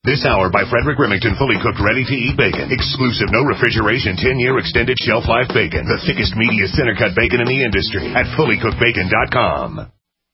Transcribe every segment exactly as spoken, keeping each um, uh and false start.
This hour by Frederick Remington, fully cooked, ready-to-eat bacon. Exclusive, no refrigeration, ten-year extended shelf life bacon. The thickest, meatiest, center-cut bacon in the industry at fully cooked bacon dot com.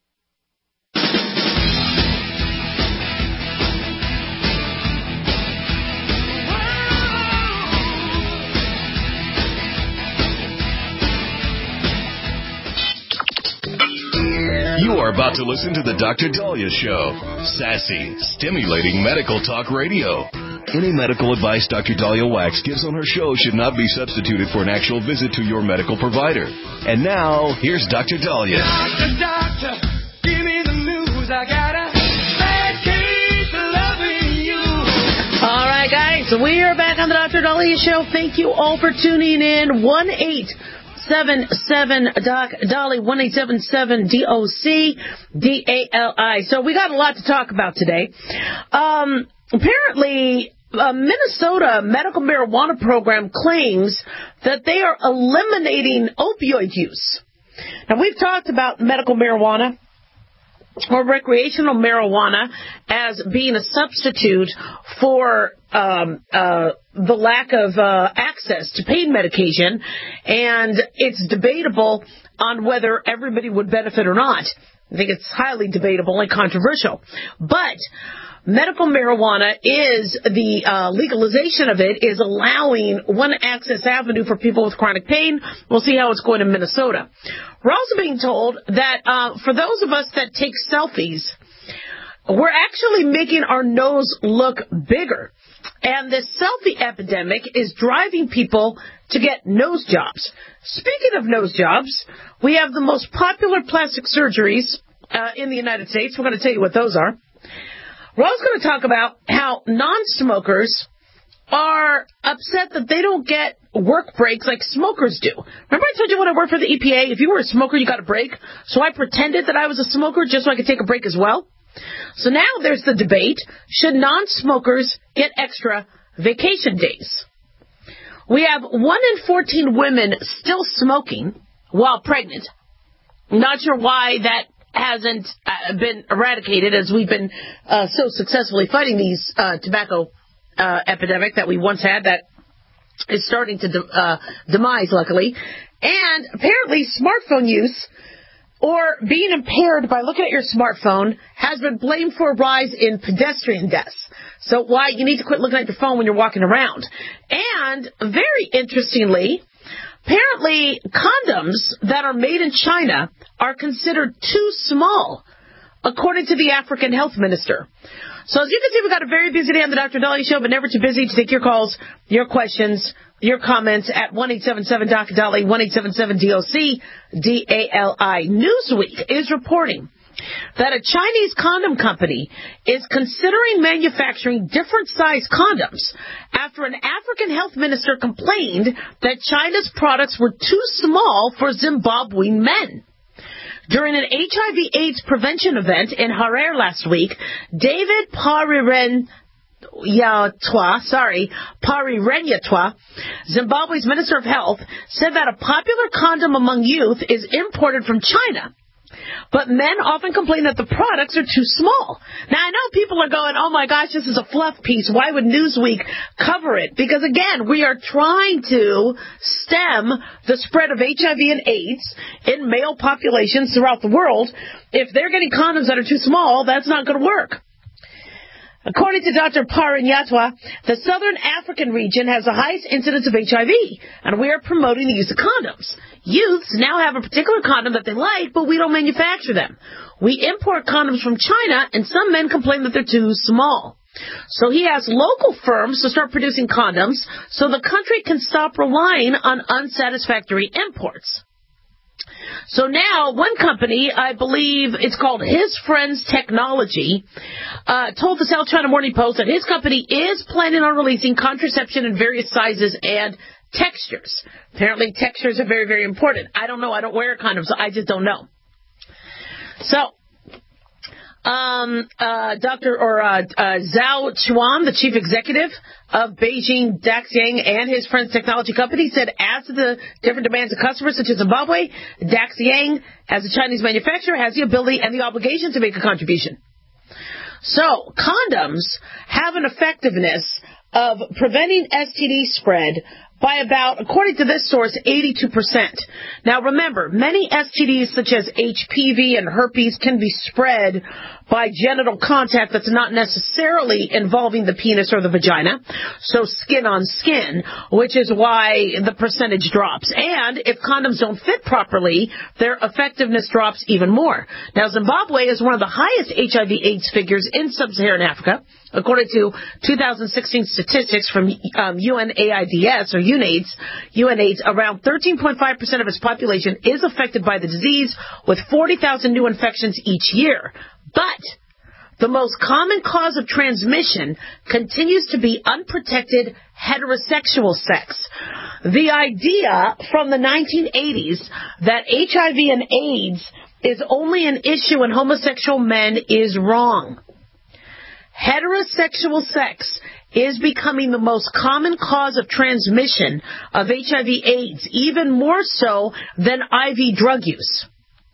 You are about to listen to the Doctor Dahlia Show. Sassy, stimulating medical talk radio. Any medical advice Doctor Dahlia Wax gives on her show should not be substituted for an actual visit to your medical provider. And now, here's Doctor Dahlia. Doctor, doctor, give me the news. I got a bad case of loving you. All right, guys, we are back on the Doctor Dahlia Show. Thank you all for tuning in. one eight seven seven Doc Dolly, one eight seven seven D O C D A L I. So we got a lot to talk about today. Um, apparently, a Minnesota medical marijuana program claims that they are eliminating opioid use. Now, we've talked about medical marijuana or recreational marijuana as being a substitute for um, uh, the lack of uh, access to pain medication, and it's debatable on whether everybody would benefit or not. I think it's highly debatable and controversial. But medical marijuana is the uh, legalization of it is allowing one access avenue for people with chronic pain. We'll see how it's going in Minnesota. We're also being told that uh, for those of us that take selfies, we're actually making our nose look bigger. And this selfie epidemic is driving people to get nose jobs. Speaking of nose jobs, we have the most popular plastic surgeries uh, in the United States. We're going to tell you what those are. We're also going to talk about how non-smokers are upset that they don't get work breaks like smokers do. Remember I told you when I worked for the E P A, if you were a smoker, you got a break? So I pretended that I was a smoker just so I could take a break as well. So now there's the debate, should non-smokers get extra vacation days? We have one in fourteen women still smoking while pregnant. Not sure why that hasn't uh, been eradicated as we've been uh, so successfully fighting these uh, tobacco uh, epidemic that we once had that is starting to de- uh, demise, luckily. And apparently smartphone use or being impaired by looking at your smartphone has been blamed for a rise in pedestrian deaths. So why you need to quit looking at your phone when you're walking around. And very interestingly, apparently condoms that are made in China are considered too small, according to the African health minister. So as you can see, we've got a very busy day on the Doctor Dahlia Show, but never too busy to take your calls, your questions, your comments at one eight seven seven D O C Dolly, one eight seven seven D O C D A L I. Newsweek is reporting that a Chinese condom company is considering manufacturing different size condoms after an African health minister complained that China's products were too small for Zimbabwean men. During an H I V AIDS prevention event in Harare last week, David Parirenyatwa, sorry, Parirenyatwa, Zimbabwe's Minister of Health, said that a popular condom among youth is imported from China. But men often complain that the products are too small. Now, I know people are going, oh, my gosh, this is a fluff piece. Why would Newsweek cover it? Because, again, we are trying to stem the spread of H I V and AIDS in male populations throughout the world. If they're getting condoms that are too small, that's not going to work. According to Doctor Parirenyatwa, the southern African region has the highest incidence of H I V, and we are promoting the use of condoms. Youths now have a particular condom that they like, but we don't manufacture them. We import condoms from China, and some men complain that they're too small. So he has local firms to start producing condoms so the country can stop relying on unsatisfactory imports. So now, one company, I believe it's called His Friends Technology, uh, told the South China Morning Post that his company is planning on releasing contraception in various sizes and textures. Apparently, textures are very, very important. I don't know. I don't wear condoms, so I just don't know. So, um, uh, Doctor or uh, uh, Zhao Chuan, the chief executive of Beijing Daxiang and His Friends Technology Company, said as to the different demands of customers such as Zimbabwe, Daxiang, as a Chinese manufacturer, has the ability and the obligation to make a contribution. So condoms have an effectiveness of preventing S T D spread by about, according to this source, eighty-two percent. Now remember, many S T Ds such as H P V and herpes can be spread by genital contact that's not necessarily involving the penis or the vagina, so skin on skin, which is why the percentage drops. And if condoms don't fit properly, their effectiveness drops even more. Now Zimbabwe is one of the highest H I V AIDS figures in sub-Saharan Africa, according to two thousand sixteen statistics from um, UNAIDS, or UNAIDS. UNAIDS, around thirteen point five percent of its population is affected by the disease, with forty thousand new infections each year. But the most common cause of transmission continues to be unprotected heterosexual sex. The idea from the nineteen eighties that H I V and AIDS is only an issue in homosexual men is wrong. Heterosexual sex is becoming the most common cause of transmission of H I V AIDS, even more so than I V drug use.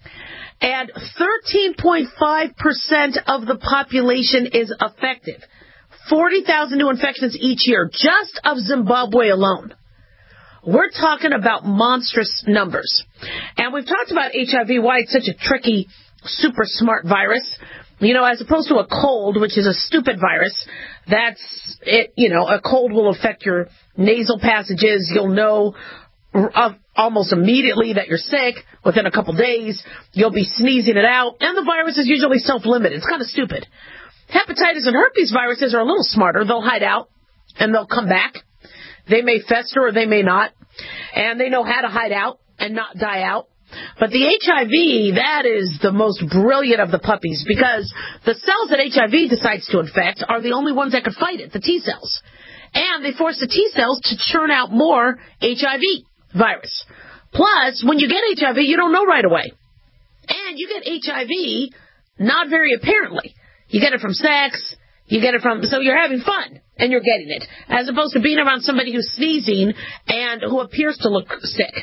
And thirteen point five percent of the population is affected. forty thousand new infections each year, just of Zimbabwe alone. We're talking about monstrous numbers. And we've talked about H I V, why it's such a tricky, super smart virus. You know, as opposed to a cold, which is a stupid virus, that's it. You know, a cold will affect your nasal passages. You'll know uh, almost immediately that you're sick. Within a couple days, you'll be sneezing it out. And the virus is usually self-limited. It's kind of stupid. Hepatitis and herpes viruses are a little smarter. They'll hide out, and they'll come back. They may fester or they may not. And they know how to hide out and not die out. But the H I V, that is the most brilliant of the puppies, because the cells that H I V decides to infect are the only ones that can fight it, the T cells. And they force the T cells to churn out more H I V virus. Plus, when you get H I V, you don't know right away. And you get H I V not very apparently. You get it from sex, you get it from, so you're having fun, and you're getting it, as opposed to being around somebody who's sneezing and who appears to look sick.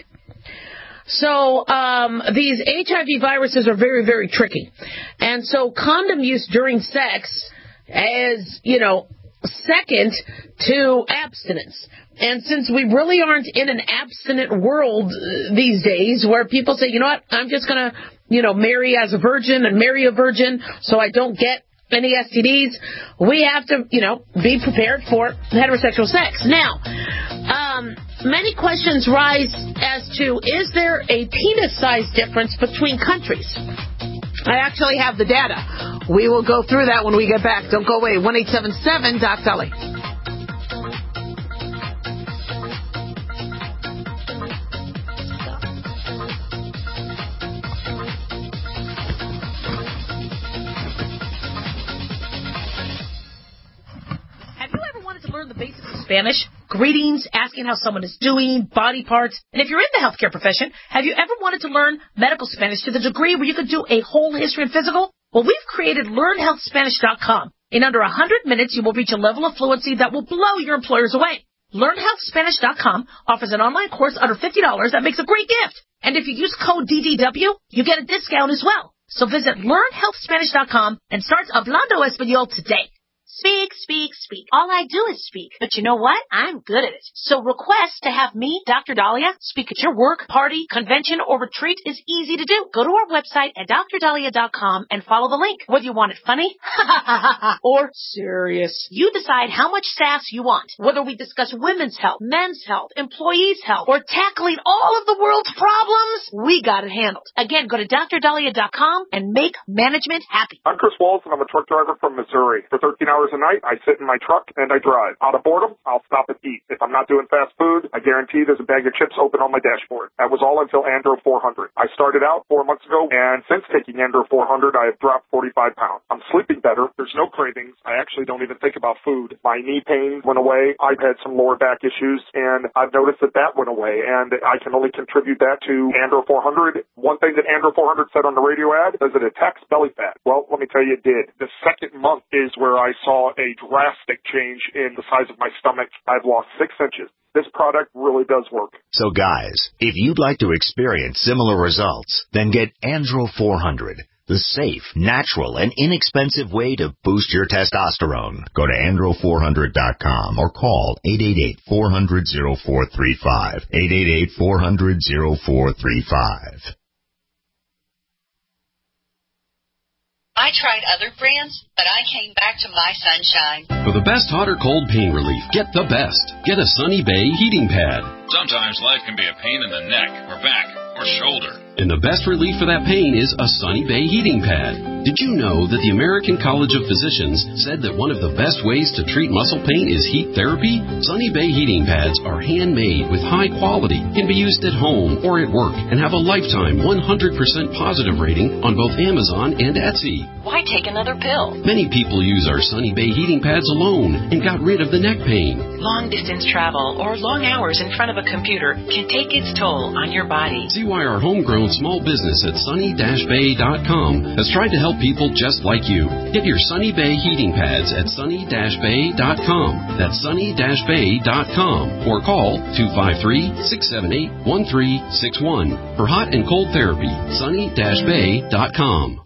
So um, these H I V viruses are very, very tricky. And so condom use during sex is, you know, second to abstinence. And since we really aren't in an abstinent world these days where people say, you know what, I'm just going to, you know, marry as a virgin and marry a virgin so I don't get any S T Ds, we have to, you know, be prepared for heterosexual sex. Now, um, many questions rise as to, is there a penis size difference between countries? I actually have the data. We will go through that when we get back. Don't go away. one eight seven seven Doc Dolly. The basics of Spanish, greetings, asking how someone is doing, body parts. And if you're in the healthcare profession, have you ever wanted to learn medical Spanish to the degree where you could do a whole history and physical? Well, we've created learn health spanish dot com. In under one hundred minutes, you will reach a level of fluency that will blow your employers away. learn health spanish dot com offers an online course under fifty dollars that makes a great gift. And if you use code D D W, you get a discount as well. So visit learn health spanish dot com and start Hablando Español today. Speak, speak, speak. All I do is speak. But you know what? I'm good at it. So request to have me, Doctor Dahlia, speak at your work, party, convention, or retreat is easy to do. Go to our website at dr dahlia dot com and follow the link. Whether you want it funny or serious, you decide how much sass you want. Whether we discuss women's health, men's health, employees' health, or tackling all of the world's problems, we got it handled. Again, go to dr dahlia dot com and make management happy. I'm Chris Walls, and I'm a truck driver from Missouri. For thirteen hours a night, I sit in my truck and I drive. Out of boredom, I'll stop and eat. If I'm not doing fast food, I guarantee there's a bag of chips open on my dashboard. That was all until Andro four hundred. I started out four months ago, and since taking Andro four hundred, I have dropped forty-five pounds. I'm sleeping better. There's no cravings. I actually don't even think about food. My knee pain went away. I've had some lower back issues, and I've noticed that that went away, and I can only contribute that to Andro four hundred. One thing that Andro four hundred said on the radio ad, does it attacks belly fat? Well, let me tell you, it did. The second month is where I saw a drastic change in the size of my stomach. I've lost six inches. This product really does work. So guys, if you'd like to experience similar results, then get Andro four hundred. the safe, natural, and inexpensive way to boost your testosterone. Go to andro four hundred dot com or call eight eight eight, four hundred, oh four three five. eight eight eight, four hundred, oh four three five. I tried other brands, but I came back to My Sunshine. For the best hot or cold pain relief, get the best. Get a Sunny Bay heating pad. Sometimes life can be a pain in the neck or back or shoulder. And the best relief for that pain is a Sunny Bay heating pad. Did you know that the American College of Physicians said that one of the best ways to treat muscle pain is heat therapy? Sunny Bay heating pads are handmade with high quality, can be used at home or at work, and have a lifetime one hundred percent positive rating on both Amazon and Etsy. Why take another pill? Many people use our Sunny Bay heating pads alone and got rid of the neck pain. Long distance travel or long hours in front of a computer can take its toll on your body. See why our homegrown small business at sunny dash bay dot com has tried to help people just like you. Get your Sunny Bay heating pads at sunny dash bay dot com. That's sunny dash bay dot com. Or call two five three, six seven eight, one three six one for hot and cold therapy. sunny dash bay dot com.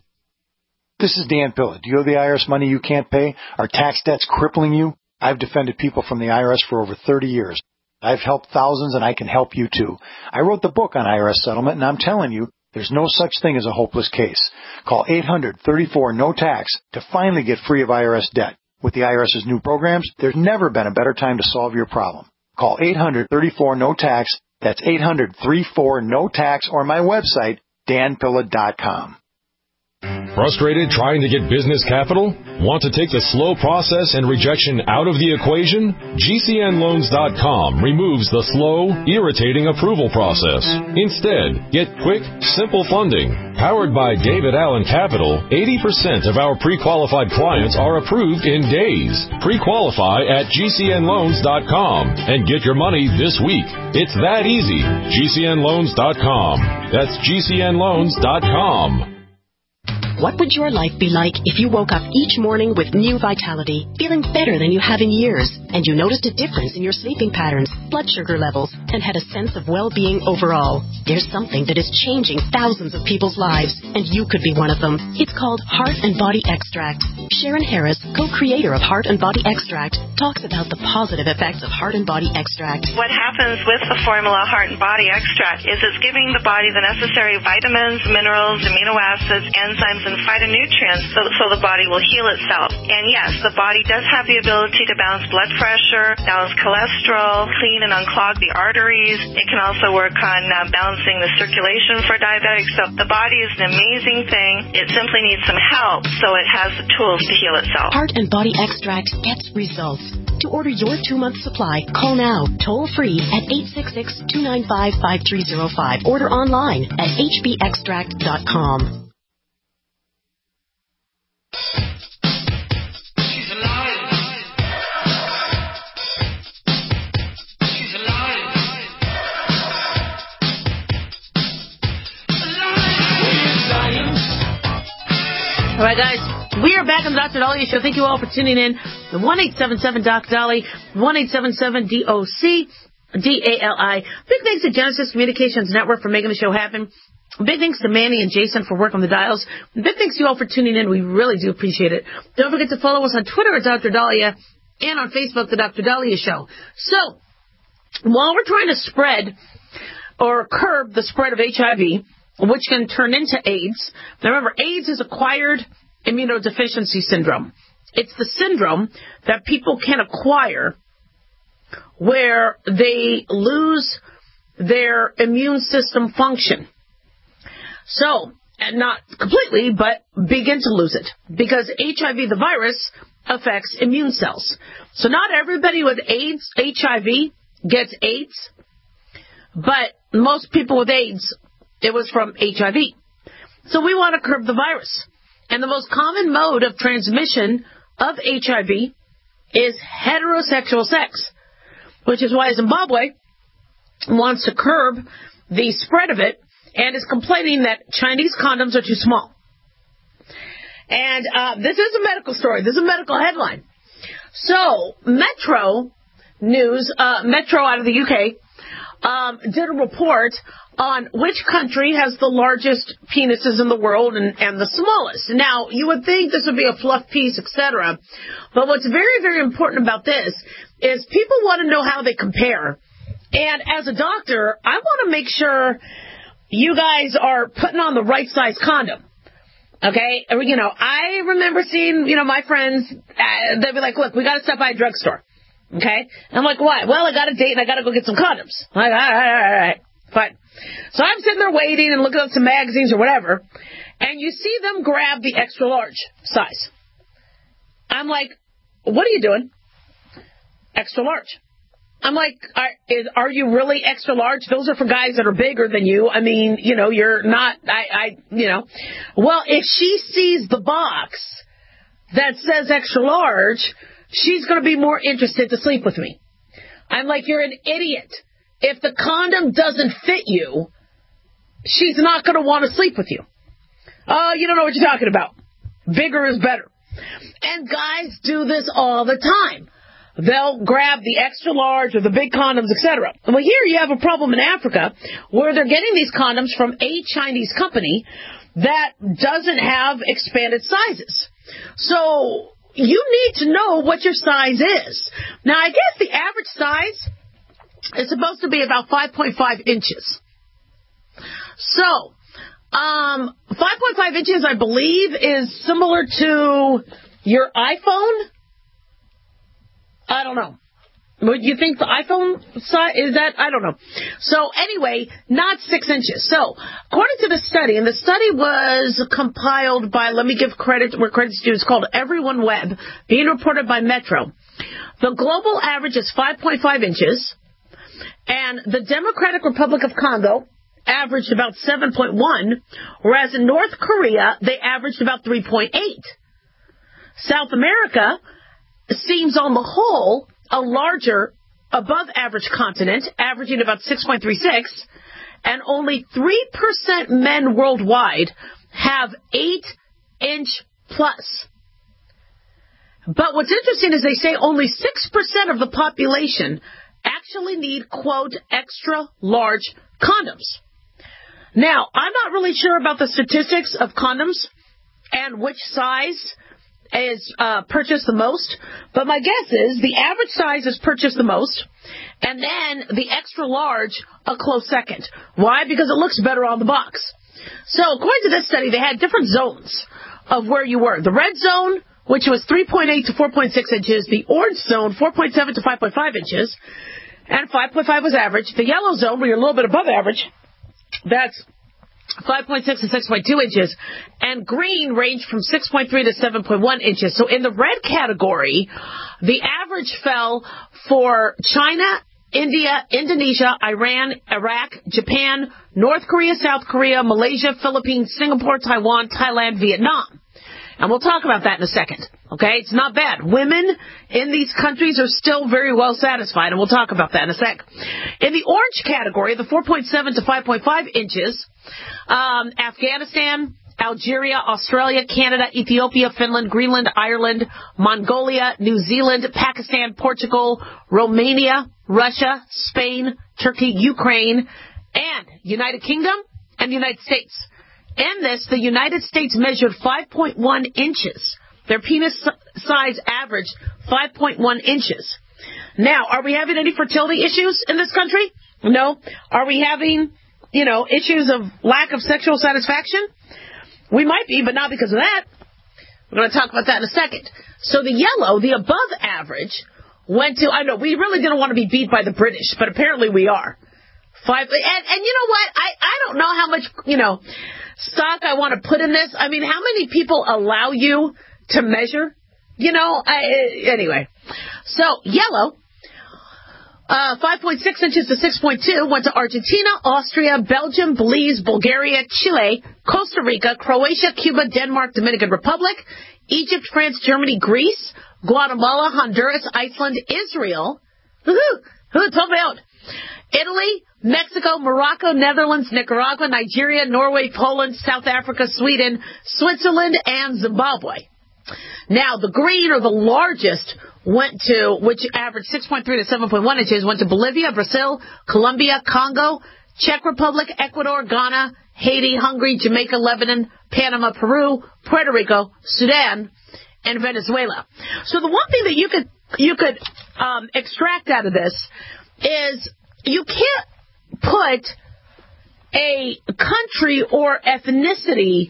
This is Dan Pilla. Do you owe the I R S money you can't pay? Are tax debts crippling you? I've defended people from the I R S for over thirty years. I've helped thousands, and I can help you too. I wrote the book on I R S settlement, and I'm telling you, there's no such thing as a hopeless case. Call eight hundred, thirty-four, no tax to finally get free of I R S debt. With the IRS's new programs, there's never been a better time to solve your problem. Call eight hundred, thirty-four, no tax. That's eight hundred, thirty-four, no tax, or my website, dan pilla dot com. Frustrated trying to get business capital? Want to take the slow process and rejection out of the equation? G C N loans dot com removes the slow, irritating approval process. Instead, get quick, simple funding. Powered by David Allen Capital, eighty percent of our pre-qualified clients are approved in days. Pre-qualify at G C N loans dot com and get your money this week. It's that easy. G C N loans dot com. That's G C N loans dot com. What would your life be like if you woke up each morning with new vitality, feeling better than you have in years, and you noticed a difference in your sleeping patterns, blood sugar levels, and had a sense of well-being overall? There's something that is changing thousands of people's lives, and you could be one of them. It's called Heart and Body Extract. Sharon Harris, co-creator of Heart and Body Extract, talks about the positive effects of Heart and Body Extract. What happens with the formula Heart and Body Extract is it's giving the body the necessary vitamins, minerals, amino acids, enzymes, and phytonutrients so, so the body will heal itself. And yes, the body does have the ability to balance blood pressure, balance cholesterol, clean and unclog the arteries. It can also work on uh, balancing the circulation for diabetics. So the body is an amazing thing. It simply needs some help so it has the tools to heal itself. Heart and Body Extract gets results. To order your two-month supply, call now, toll-free at eight six six, two nine five, five three zero five. Order online at h b extract dot com. All right, guys, we are back on the Doctor Dahlia Show. Thank you all for tuning in. one eight seven seven Doc Dolly, one eight seven seven D O C D A L I. Big thanks to Genesis Communications Network for making the show happen. Big thanks to Manny and Jason for working on the dials. Big thanks to you all for tuning in. We really do appreciate it. Don't forget to follow us on Twitter at Doctor Dahlia and on Facebook, The Doctor Dahlia Show. So, while we're trying to spread or curb the spread of H I V, which can turn into AIDS. Now remember, AIDS is acquired immunodeficiency syndrome. It's the syndrome that people can acquire where they lose their immune system function. So, and not completely, but begin to lose it. Because H I V, the virus, affects immune cells. So not everybody with AIDS, H I V, gets AIDS. But most people with AIDS, it was from H I V. So we want to curb the virus. And the most common mode of transmission of H I V is heterosexual sex, which is why Zimbabwe wants to curb the spread of it and is complaining that Chinese condoms are too small. And uh, this is a medical story. This is a medical headline. So Metro News, uh, Metro out of the U K, um, did a report on which country has the largest penises in the world and, and the smallest. Now, you would think this would be a fluff piece, et cetera. But what's very, very important about this is people want to know how they compare. And as a doctor, I want to make sure you guys are putting on the right size condom. Okay? You know, I remember seeing, you know, my friends, uh, they'd be like, look, we got to stop by a drugstore. Okay? And I'm like, why? Well, I got a date and I got to go get some condoms. I'm like, all right, all right, all right. Fine. So I'm sitting there waiting and looking at some magazines or whatever, and you see them grab the extra large size. I'm like, what are you doing? Extra large. I'm like, are, is, are you really extra large? Those are for guys that are bigger than you. I mean, you know, you're not, I, I, you know. Well, if she sees the box that says extra large, she's going to be more interested to sleep with me. I'm like, you're an idiot. If the condom doesn't fit you, she's not going to want to sleep with you. Oh, you don't know what you're talking about. Bigger is better. And guys do this all the time. They'll grab the extra large or the big condoms, et cetera. Well, here you have a problem in Africa where they're getting these condoms from a Chinese company that doesn't have expanded sizes. So you need to know what your size is. Now, I guess the average size is supposed to be about five point five inches. So, um, five point five inches, I believe, is similar to your iPhone. I don't know. Would you think the iPhone size is that? I don't know. So anyway, not six inches. So according to the study, and the study was compiled by, let me give credit where credit's due, it's called Everyone Web, being reported by Metro. The global average is five point five inches, and the Democratic Republic of Congo averaged about seven point one, whereas in North Korea, they averaged about three point eight. South America seems on the whole a larger, above-average continent, averaging about six point three six, and only three percent men worldwide have eight inch plus. But what's interesting is they say only six percent of the population actually need, quote, extra large condoms. Now, I'm not really sure about the statistics of condoms and which size is uh, purchased the most, but my guess is the average size is purchased the most, and then the extra large a close second. Why? Because it looks better on the box. So according to this study, they had different zones of where you were. The red zone, which was three point eight to four point six inches, the orange zone, four point seven to five point five inches, and five point five was average. The yellow zone, where you're a little bit above average, that's five point six to six point two inches, and green ranged from six point three to seven point one inches. So in the red category, the average fell for China, India, Indonesia, Iran, Iraq, Japan, North Korea, South Korea, Malaysia, Philippines, Singapore, Taiwan, Thailand, Vietnam. And we'll talk about that in a second. Okay? It's not bad. Women in these countries are still very well satisfied, and we'll talk about that in a sec. In the orange category, the four point seven to five point five inches, um, Afghanistan, Algeria, Australia, Canada, Ethiopia, Finland, Greenland, Ireland, Mongolia, New Zealand, Pakistan, Portugal, Romania, Russia, Spain, Turkey, Ukraine, and United Kingdom and the United States. In this, the United States measured five point one inches. Their penis size averaged five point one inches. Now, are we having any fertility issues in this country? No. Are we having, you know, issues of lack of sexual satisfaction? We might be, but not because of that. We're going to talk about that in a second. So the yellow, the above average, went to, I know, we really didn't want to be beat by the British, but apparently we are. Five, and, and you know what? I, I don't know how much, you know, stock I want to put in this. I mean, how many people allow you to measure? You know, I, anyway. So, yellow, uh, five point six inches to six point two, went to Argentina, Austria, Belgium, Belize, Bulgaria, Chile, Costa Rica, Croatia, Cuba, Denmark, Dominican Republic, Egypt, France, Germany, Greece, Guatemala, Honduras, Iceland, Israel. Woohoo! Who told me out? Italy, Mexico, Morocco, Netherlands, Nicaragua, Nigeria, Norway, Poland, South Africa, Sweden, Switzerland, and Zimbabwe. Now, the green, or the largest, went to, which averaged six point three to seven point one inches, went to Bolivia, Brazil, Colombia, Congo, Czech Republic, Ecuador, Ghana, Haiti, Hungary, Jamaica, Lebanon, Panama, Peru, Puerto Rico, Sudan, and Venezuela. So the one thing that you could you could um, extract out of this is you can't put a country or ethnicity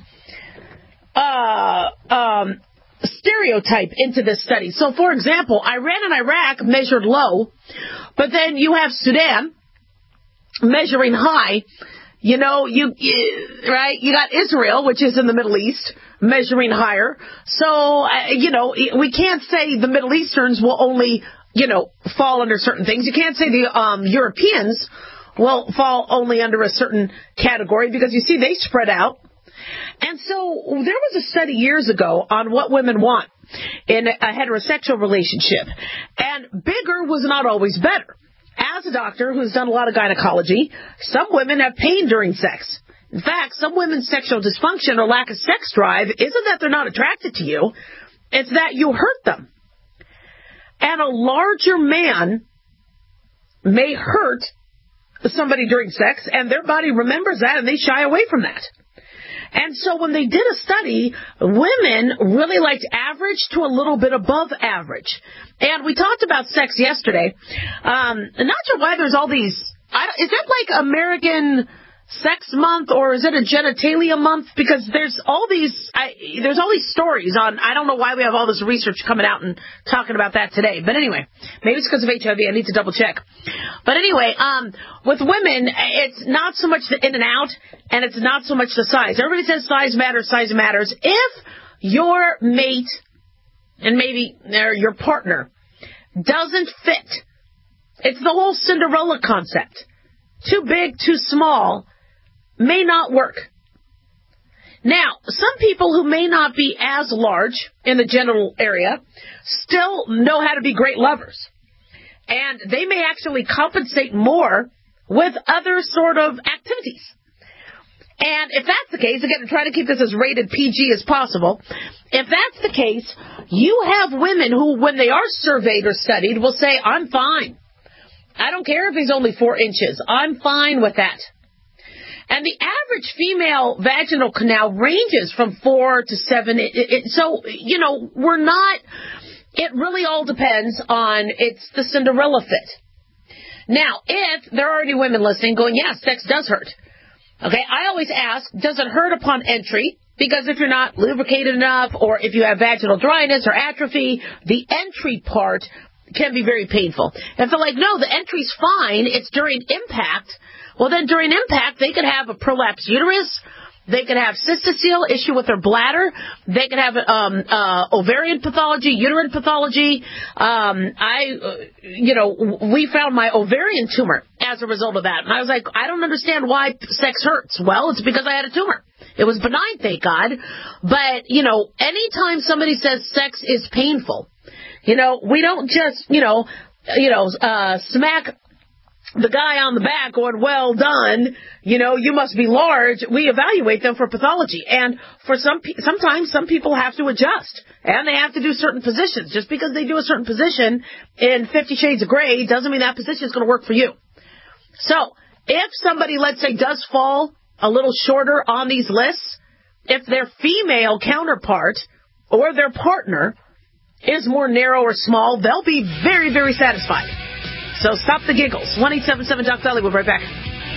uh, um, stereotype into this study. So, for example, Iran and Iraq measured low, but then you have Sudan measuring high. You know, you, you right? You got Israel, which is in the Middle East, measuring higher. So, uh, you know, we can't say the Middle Easterns will only, you know, fall under certain things. You can't say the um, Europeans will fall only under a certain category because, you see, they spread out. And so there was a study years ago on what women want in a heterosexual relationship. And bigger was not always better. As a doctor who's done a lot of gynecology, some women have pain during sex. In fact, some women's sexual dysfunction or lack of sex drive isn't that they're not attracted to you, it's that you hurt them. And a larger man may hurt somebody during sex, and their body remembers that, and they shy away from that. And so when they did a study, women really liked average to a little bit above average. And we talked about sex yesterday. Um, I'm not sure why there's all these... I don't, is that like American Sex Month, or is it a genitalia month? Because there's all these I, there's all these stories on... I don't know why we have all this research coming out and talking about that today. But anyway, maybe it's because of H I V. I need to double check. But anyway, um, with women, it's not so much the in and out, and it's not so much the size. Everybody says size matters, size matters. If your mate, and maybe or your partner, doesn't fit, it's the whole Cinderella concept. Too big, too small, may not work. Now, some people who may not be as large in the genital area still know how to be great lovers. And they may actually compensate more with other sort of activities. And if that's the case, again, I'm trying to keep this as rated P G as possible. If that's the case, you have women who, when they are surveyed or studied, will say, I'm fine. I don't care if he's only four inches. I'm fine with that. And the average female vaginal canal ranges from four to seven. It, it, so, you know, we're not, it really all depends on, it's the Cinderella fit. Now, if there are already women listening going, yeah, sex does hurt. Okay, I always ask, does it hurt upon entry? Because if you're not lubricated enough, or if you have vaginal dryness or atrophy, the entry part can be very painful. If they're like, no, the entry's fine, it's during impact, well, then during impact, they could have a prolapsed uterus, they could have cystocele, issue with their bladder, they could have um, uh, ovarian pathology, uterine pathology. Um, I, uh, you know, we found my ovarian tumor as a result of that. And I was like, I don't understand why sex hurts. Well, it's because I had a tumor. It was benign, thank God. But, you know, anytime somebody says sex is painful, you know, we don't just, you know, you know, uh, smack the guy on the back going, well done, you know, you must be large. We evaluate them for pathology. And for some, sometimes some people have to adjust, and they have to do certain positions. Just because they do a certain position in Fifty Shades of Grey doesn't mean that position is going to work for you. So if somebody, let's say, does fall a little shorter on these lists, if their female counterpart or their partner is more narrow or small, they'll be very, very satisfied. So stop the giggles. one eight seven seven Doc Dolly. We'll be right back.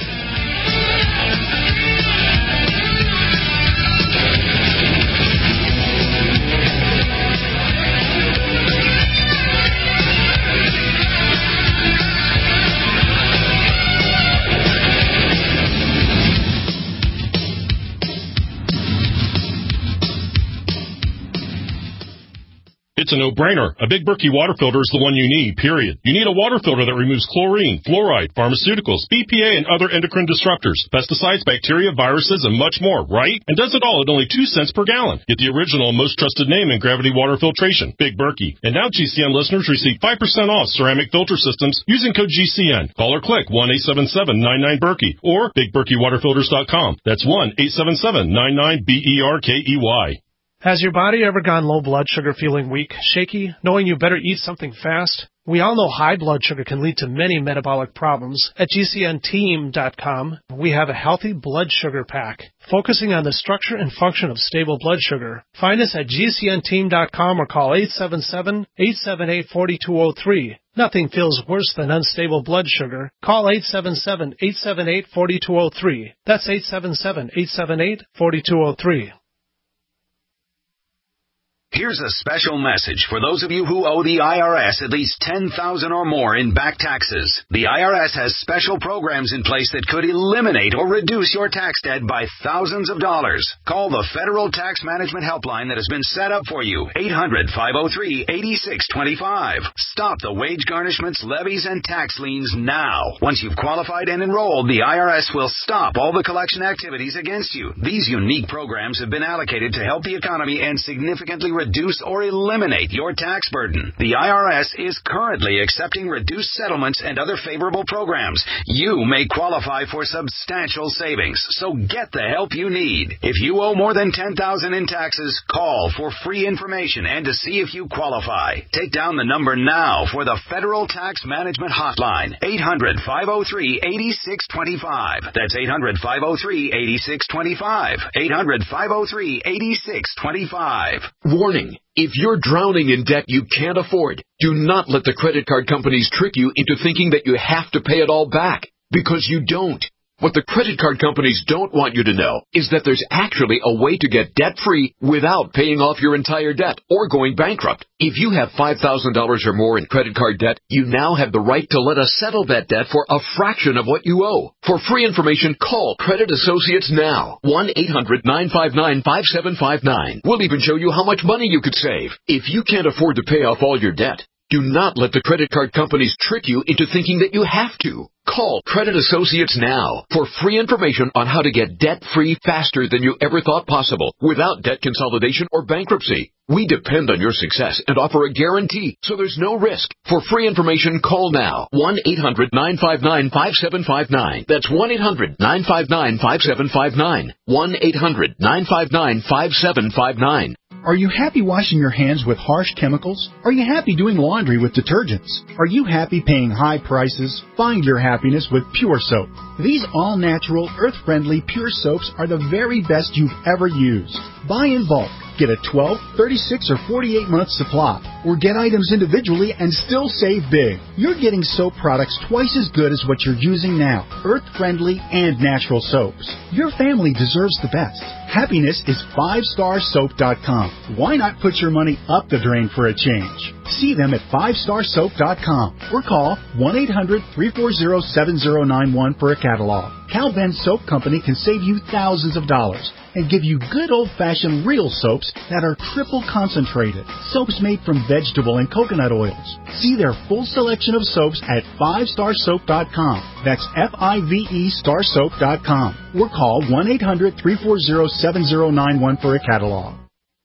It's a no-brainer. A Big Berkey water filter is the one you need, period. You need a water filter that removes chlorine, fluoride, pharmaceuticals, B P A, and other endocrine disruptors, pesticides, bacteria, viruses, and much more, right? And does it all at only two cents per gallon. Get the original and most trusted name in gravity water filtration, Big Berkey. And now G C N listeners receive five percent off ceramic filter systems using code G C N. Call or click one eight seven seven nine nine Berkey or big berkey water filters dot com. That's one eight seven seven nine nine B E R K E Y. Has your body ever gone low blood sugar, feeling weak, shaky, knowing you better eat something fast? We all know high blood sugar can lead to many metabolic problems. At G C N team dot com, we have a healthy blood sugar pack, focusing on the structure and function of stable blood sugar. Find us at G C N team dot com or call eight seven seven, eight seven eight, four two zero three. Nothing feels worse than unstable blood sugar. Call eight seven seven, eight seven eight, four two zero three. That's eight seven seven, eight seven eight, four two zero three. Here's a special message for those of you who owe the I R S at least ten thousand dollars or more in back taxes. The I R S has special programs in place that could eliminate or reduce your tax debt by thousands of dollars. Call the Federal Tax Management Helpline that has been set up for you, eight hundred, five oh three, eight six two five. Stop the wage garnishments, levies, and tax liens now. Once you've qualified and enrolled, the I R S will stop all the collection activities against you. These unique programs have been allocated to help the economy and significantly reduce reduce or eliminate your tax burden. The I R S is currently accepting reduced settlements and other favorable programs. You may qualify for substantial savings, so get the help you need. If you owe more than ten thousand dollars in taxes, call for free information and to see if you qualify. Take down the number now for the Federal Tax Management Hotline, eight hundred, five oh three, eight six two five. That's eight hundred, five oh three, eight six two five. eight hundred, five oh three, eight six two five. Warning. If you're drowning in debt you can't afford, do not let the credit card companies trick you into thinking that you have to pay it all back, because you don't. What the credit card companies don't want you to know is that there's actually a way to get debt-free without paying off your entire debt or going bankrupt. If you have five thousand dollars or more in credit card debt, you now have the right to let us settle that debt for a fraction of what you owe. For free information, call Credit Associates now. one eight hundred, nine five nine, five seven five nine. We'll even show you how much money you could save. If you can't afford to pay off all your debt, do not let the credit card companies trick you into thinking that you have to. Call Credit Associates now for free information on how to get debt-free faster than you ever thought possible without debt consolidation or bankruptcy. We depend on your success and offer a guarantee, so there's no risk. For free information, call now. one eight hundred, nine five nine, five seven five nine. That's one eight hundred, nine five nine, five seven five nine. one eight hundred, nine five nine, five seven five nine. Are you happy washing your hands with harsh chemicals? Are you happy doing laundry with detergents? Are you happy paying high prices? Find your happiness with Pure Soap. These all-natural, earth-friendly Pure Soaps are the very best you've ever used. Buy in bulk. Get a twelve, thirty-six, or forty-eight month supply. Or get items individually and still save big. You're getting soap products twice as good as what you're using now. Earth-friendly and natural soaps. Your family deserves the best. Happiness is five star soap dot com. Why not put your money up the drain for a change? See them at five star soap dot com or call one eight hundred, three four zero, seven zero nine one for a catalog. Cal Ben Soap Company can save you thousands of dollars and give you good old-fashioned real soaps that are triple concentrated. Soaps made from vegetable and coconut oils. See their full selection of soaps at five star soap dot com. That's F I V E star soap dot com. Or call one eight hundred, three four zero, seven zero nine one for a catalog.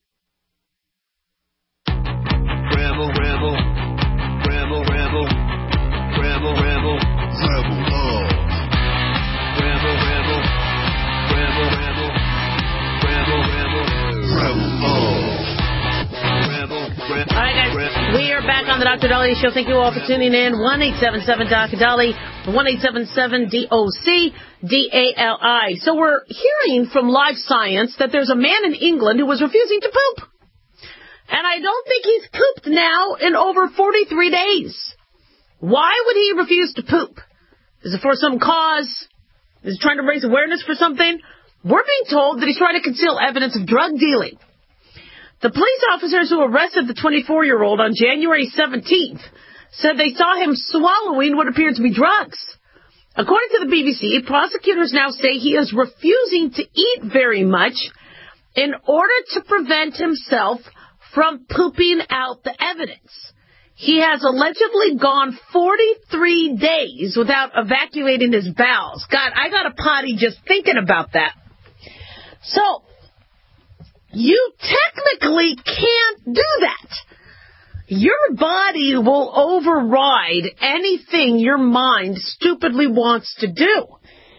Ramble, ramble, ramble, ramble, ramble, ramble, ramble, oh. Ramble, ramble, ramble, ramble, ramble, ramble, ramble, oh. Ramble, ramble. All right, guys, we are back on the Doctor Dahlia Show. Thank you all for tuning in. one eight seven seven D O C Dolly, one eight seven seven D O C D A L I. So we're hearing from Live Science that there's a man in England who was refusing to poop. And I don't think he's pooped now in over forty-three days. Why would he refuse to poop? Is it for some cause? Is he trying to raise awareness for something? We're being told that he's trying to conceal evidence of drug dealing. The police officers who arrested the twenty-four-year-old on January seventeenth said they saw him swallowing what appeared to be drugs. According to the B B C, prosecutors now say he is refusing to eat very much in order to prevent himself from pooping out the evidence. He has allegedly gone forty-three days without evacuating his bowels. God, I got a potty just thinking about that. So, you technically can't do that. Your body will override anything your mind stupidly wants to do.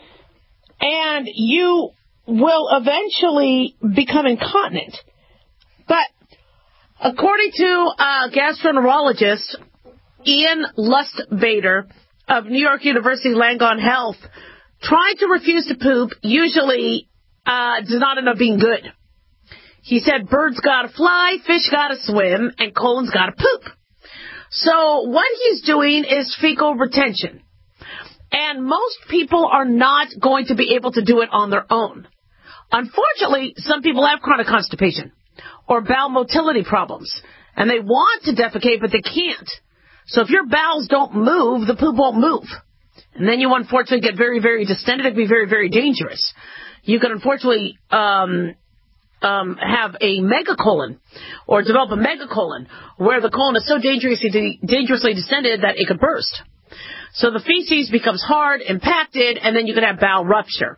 And you will eventually become incontinent. But according to uh, gastroenterologist Ian Lustbader of New York University Langone Health, trying to refuse to poop usually uh, does not end up being good. He said birds gotta fly, fish gotta swim, and colon's gotta poop. So what he's doing is fecal retention. And most people are not going to be able to do it on their own. Unfortunately, some people have chronic constipation or bowel motility problems, and they want to defecate, but they can't. So if your bowels don't move, the poop won't move. And then you unfortunately get very, very distended. It can be very, very dangerous. You can unfortunately um, um, have a megacolon or develop a megacolon where the colon is so dangerously, dangerously distended that it could burst. So the feces becomes hard, impacted, and then you could have bowel rupture.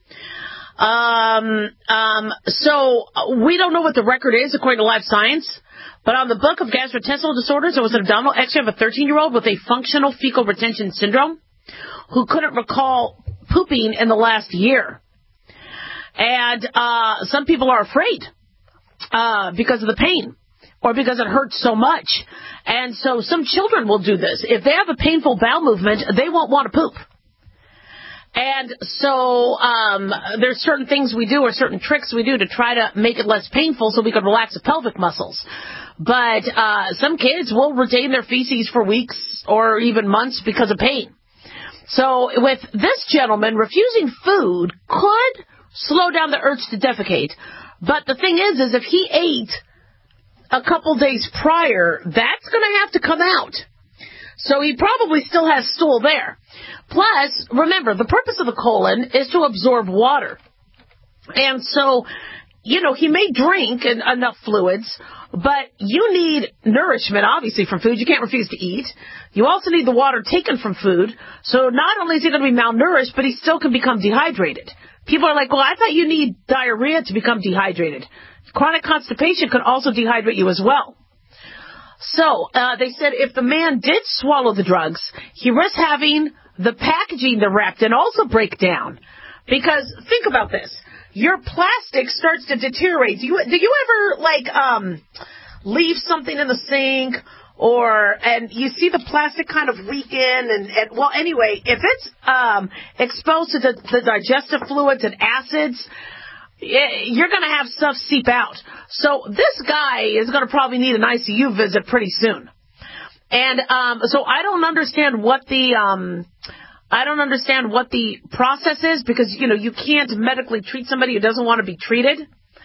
Um, um, so we don't know what the record is according to Life Science, but on the book of gastrointestinal disorders, there was an abdominal X-ray of a thirteen-year-old with a functional fecal retention syndrome who couldn't recall pooping in the last year. And uh, some people are afraid uh, because of the pain or because it hurts so much. And so some children will do this. If they have a painful bowel movement, they won't want to poop. And so um, there's certain things we do or certain tricks we do to try to make it less painful so we can relax the pelvic muscles. But uh, some kids will retain their feces for weeks or even months because of pain. So with this gentleman, refusing food could slow down the urge to defecate. But the thing is, is if he ate a couple days prior, that's going to have to come out. So he probably still has stool there. Plus, remember, the purpose of the colon is to absorb water. And so, you know, he may drink enough fluids, but you need nourishment, obviously, from food. You can't refuse to eat. You also need the water taken from food. So not only is he going to be malnourished, but he still can become dehydrated. People are like, well, I thought you need diarrhea to become dehydrated. Chronic constipation could also dehydrate you as well. So uh, they said if the man did swallow the drugs, he risks having the packaging they're wrapped in also break down. Because think about this. Your plastic starts to deteriorate. Do you, do you ever, like, um, leave something in the sink or, and you see the plastic kind of weaken and, and well, anyway, if it's um, exposed to the, the digestive fluids and acids, you're going to have stuff seep out. So this guy is going to probably need an I C U visit pretty soon. And um, so I don't understand what the um, I don't understand what the process is because, you know, you can't medically treat somebody who doesn't want to be treated.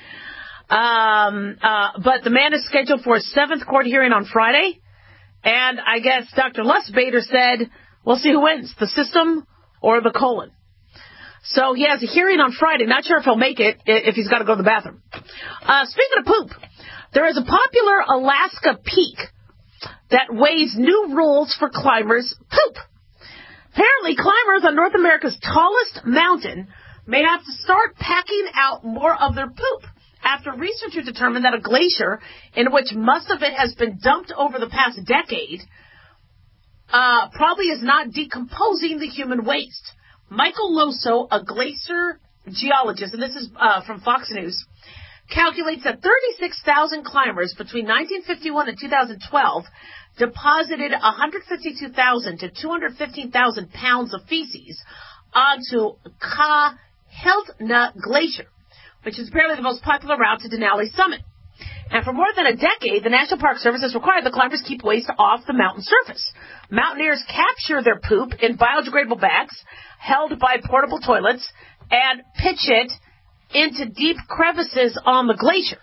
Um, uh, but the man is scheduled for a seventh court hearing on Friday. And I guess Doctor Lustbader said, we'll see who wins, the system or the colon. So he has a hearing on Friday. Not sure if he'll make it, if he's got to go to the bathroom. Uh, speaking of poop, there is a popular Alaska peak that weighs new rules for climbers' poop. Apparently, climbers on North America's tallest mountain may have to start packing out more of their poop after researchers determined that a glacier in which most of it has been dumped over the past decade uh, probably is not decomposing the human waste. Michael Loso, a glacier geologist, and this is uh, from Fox News, calculates that thirty-six thousand climbers between nineteen fifty-one and two thousand twelve deposited one hundred fifty-two thousand to two hundred fifteen thousand pounds of feces onto Kahiltna Glacier, which is apparently the most popular route to Denali Summit. And for more than a decade, the National Park Service has required the climbers keep waste off the mountain surface. Mountaineers capture their poop in biodegradable bags held by portable toilets and pitch it into deep crevices on the glacier.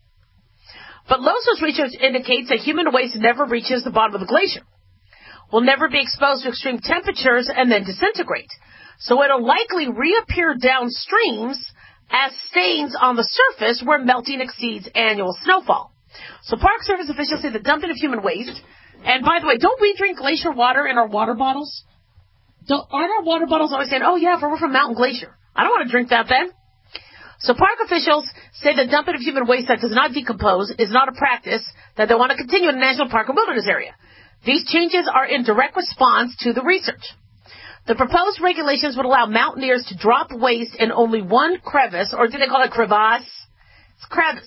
But Loso's research indicates that human waste never reaches the bottom of the glacier, will never be exposed to extreme temperatures and then disintegrate. So it'll likely reappear downstreams as stains on the surface where melting exceeds annual snowfall. So Park Service officials say the dumping of human waste, and by the way, don't we drink glacier water in our water bottles? Don't, aren't our water bottles always saying, oh yeah, we're from Mountain Glacier? I don't want to drink that then. So park officials say the dumping of human waste that does not decompose is not a practice that they want to continue in the national park or wilderness area. These changes are in direct response to the research. The proposed regulations would allow mountaineers to drop waste in only one crevice, or do they call it crevasse? It's crevice,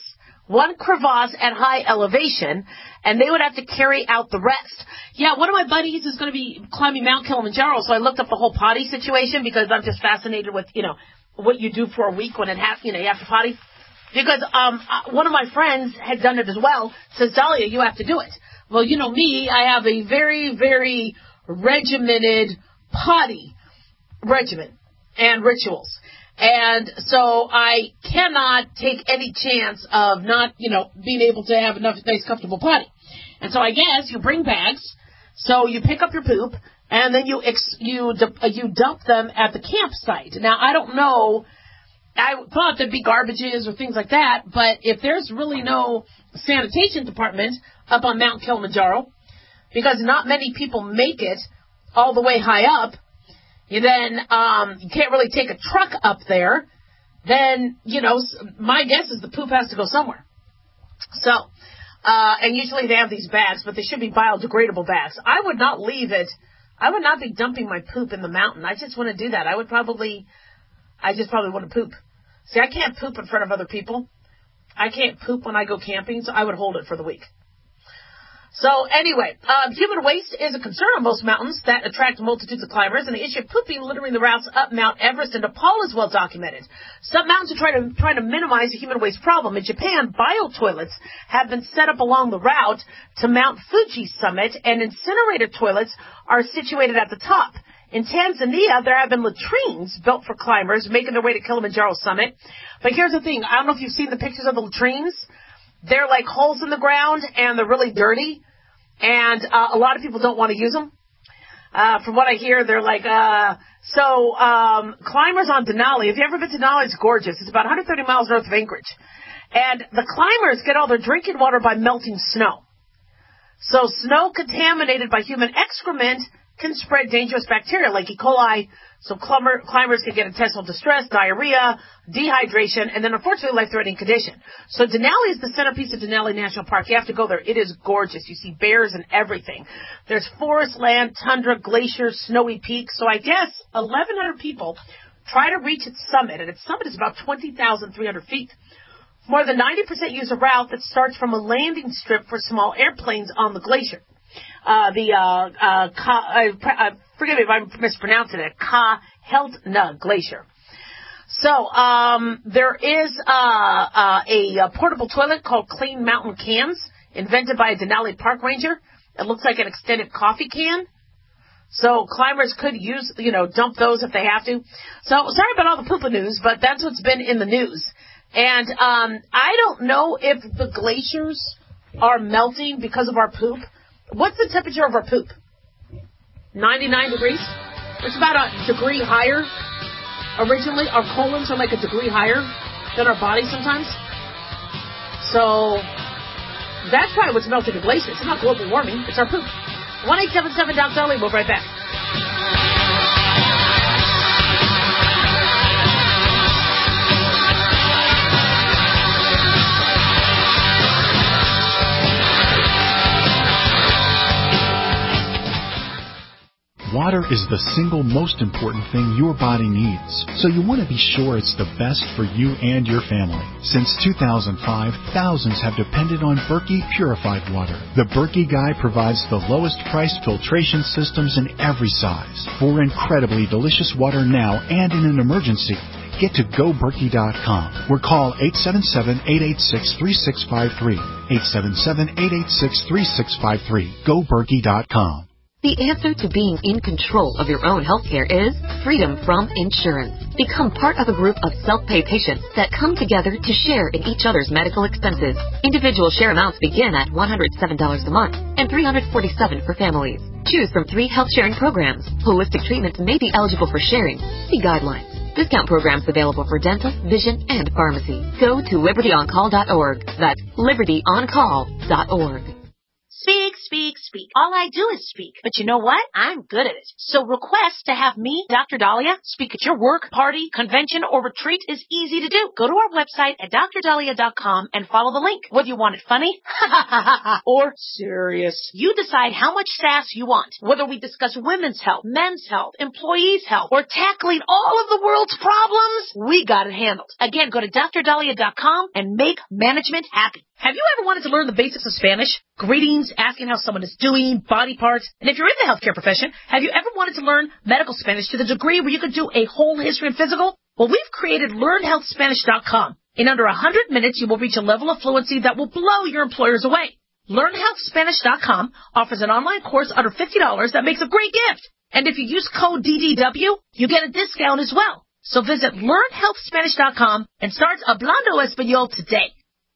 one crevasse at high elevation, and they would have to carry out the rest. Yeah, one of my buddies is going to be climbing Mount Kilimanjaro, so I looked up the whole potty situation because I'm just fascinated with, you know, what you do for a week when it has, you know, you have to potty. Because um, one of my friends had done it as well. Says, Dahlia, you have to do it. Well, you know me, I have a very, very regimented potty regimen and rituals. And so I cannot take any chance of not, you know, being able to have enough nice, comfortable potty. And so I guess you bring bags, so you pick up your poop, and then you ex- you uh, you dump them at the campsite. Now, I don't know, I thought there'd be garbages or things like that, but if there's really no sanitation department up on Mount Kilimanjaro, because not many people make it all the way high up, then um, you can't really take a truck up there, then, you know, my guess is the poop has to go somewhere. So, uh, and usually they have these bags, but they should be biodegradable bags. I would not leave it. I would not be dumping my poop in the mountain. I just wouldn't do that. I would probably, I just probably wouldn't poop. See, I can't poop in front of other people. I can't poop when I go camping, so I would hold it for the week. So anyway, uh, human waste is a concern on most mountains that attract multitudes of climbers, and the issue of pooping littering the routes up Mount Everest in Nepal is well documented. Some mountains are trying to, trying to minimize the human waste problem. In Japan, bio-toilets have been set up along the route to Mount Fuji summit, and incinerator toilets are situated at the top. In Tanzania, there have been latrines built for climbers making their way to Kilimanjaro summit. But here's the thing. I don't know if you've seen the pictures of the latrines. They're like holes in the ground, and they're really dirty, and uh, a lot of people don't want to use them. Uh, from what I hear, they're like, uh, so um, climbers on Denali, if you ever been to Denali, it's gorgeous. It's about one hundred thirty miles north of Anchorage. And the climbers get all their drinking water by melting snow. So snow contaminated by human excrement can spread dangerous bacteria like E. coli. So climber, climbers can get intestinal distress, diarrhea, dehydration, and then unfortunately life-threatening condition. So Denali is the centerpiece of Denali National Park. You have to go there. It is gorgeous. You see bears and everything. There's forest land, tundra, glaciers, snowy peaks. So I guess eleven hundred people try to reach its summit, and its summit is about twenty thousand three hundred feet. More than ninety percent use a route that starts from a landing strip for small airplanes on the glacier. Uh, the, uh, uh, Ka, uh, uh, forgive me if I'm mispronouncing it, Ka-Heltna Glacier. So, um, there is, uh, uh, a, a portable toilet called Clean Mountain Cans, invented by a Denali park ranger. It looks like an extended coffee can. So climbers could use, you know, dump those if they have to. So, sorry about all the poopa news, but that's what's been in the news. And, um, I don't know if the glaciers are melting because of our poop. What's the temperature of our poop? ninety-nine degrees? It's about a degree higher. Originally, our colons are like a degree higher than our bodies sometimes. So, that's probably what's melting the glaciers. It's not global warming. It's our poop. one eight seven seven Doc Dolly. We'll be right back. Water is the single most important thing your body needs, so you want to be sure it's the best for you and your family. Since two thousand five, thousands have depended on Berkey purified water. The Berkey Guy provides the lowest priced filtration systems in every size. For incredibly delicious water now and in an emergency, get to go berkey dot com or call eight seven seven, eight eight six, three six five three. eight seven seven, eight eight six, three six five three. go berkey dot com. The answer to being in control of your own healthcare is freedom from insurance. Become part of a group of self-pay patients that come together to share in each other's medical expenses. Individual share amounts begin at one hundred seven dollars a month and three hundred forty-seven dollars for families. Choose from three health sharing programs. Holistic treatments may be eligible for sharing. See guidelines. Discount programs available for dental, vision, and pharmacy. Go to liberty on call dot org. That's liberty on call dot org. Speak, speak, speak. All I do is speak. But you know what? I'm good at it. So request to have me, Doctor Dahlia, speak at your work, party, convention, or retreat is easy to do. Go to our website at dr dahlia dot com and follow the link. Whether you want it funny or serious, you decide how much sass you want. Whether we discuss women's health, men's health, employees' health, or tackling all of the world's problems, we got it handled. Again, go to dr dahlia dot com and make management happy. Have you ever wanted to learn the basics of Spanish? Greetings, asking how someone is doing, body parts. And if you're in the healthcare profession, have you ever wanted to learn medical Spanish to the degree where you could do a whole history and physical? Well, we've created learn health spanish dot com. In under one hundred minutes, you will reach a level of fluency that will blow your employers away. learn health spanish dot com offers an online course under fifty dollars that makes a great gift. And if you use code D D W, you get a discount as well. So visit learn health spanish dot com and start Hablando Español today.